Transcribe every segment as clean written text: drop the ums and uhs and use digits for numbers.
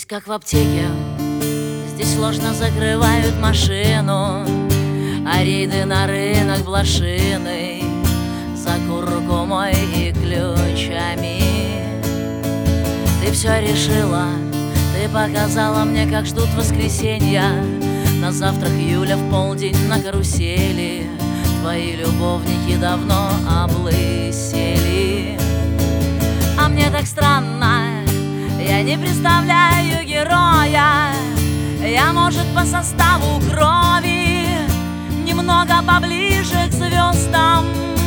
как в аптеке. Здесь сложно закрывают машину, а рейды на рынок блошиной за куркумой и ключами. Ты все решила, ты показала мне, как ждут воскресенья. На завтрак Юля в полдень на карусели. Твои любовники давно облысели. А мне так странно, я не представляю героя. Я, может, по составу крови немного поближе к звездам.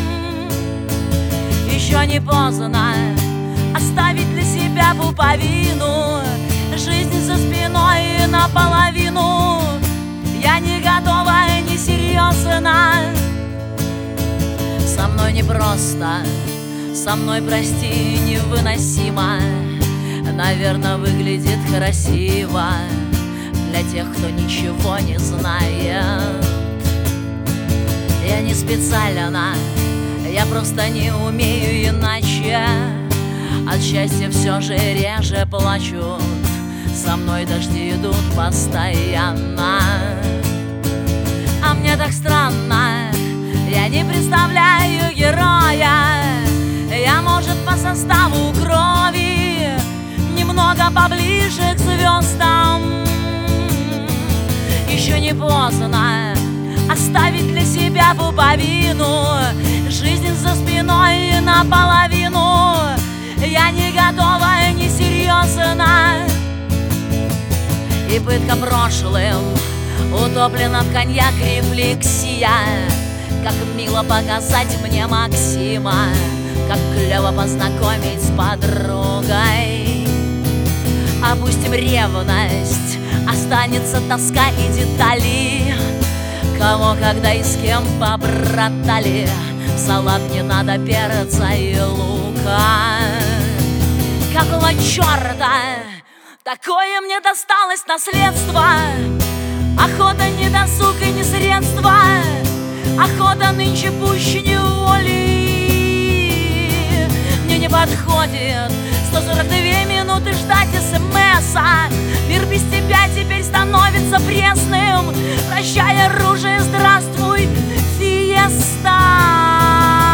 Еще не поздно оставить для себя пуповину, жизнь за спиной наполовину. Я не готова, не серьезно. Со мной непросто, со мной, прости, невыносимо. Наверное, выглядит красиво для тех, кто ничего не знает. Я не специально, я просто не умею иначе. От счастья все же реже плачут, со мной дожди идут постоянно. А мне так странно, я не представляю героя. Я, может, по составу крови немного поближе к звездам. Еще не поздно оставить для себя пуповину, жизнь за спиной наполовину. Я не готова, не серьезно. И пытка прошлым утоплена в коньяк рефлексия. Как мило показать мне Максима, как клево познакомить с подругой. Опустим ревность, останется тоска и детали. Кого, когда и с кем побратали. В салат не надо перца и лука. Какого черта такое мне досталось наследство? Охота не досуг и не средство. Охота нынче пуще неволи. Мне не подходит 142 минуты ждать СМС-а. Мир без тебя теперь становится пресным. Прощай, оружие, здравствуй, фиеста.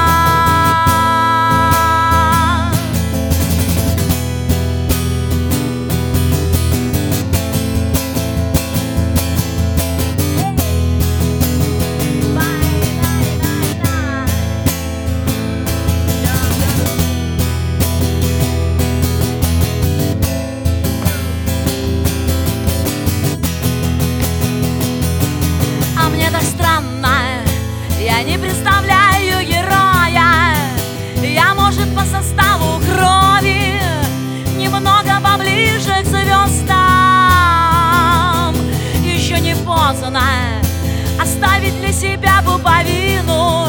Я не представляю героя. Я, может, по составу крови немного поближе к звездам. Еще не поздно оставить для себя пуповину,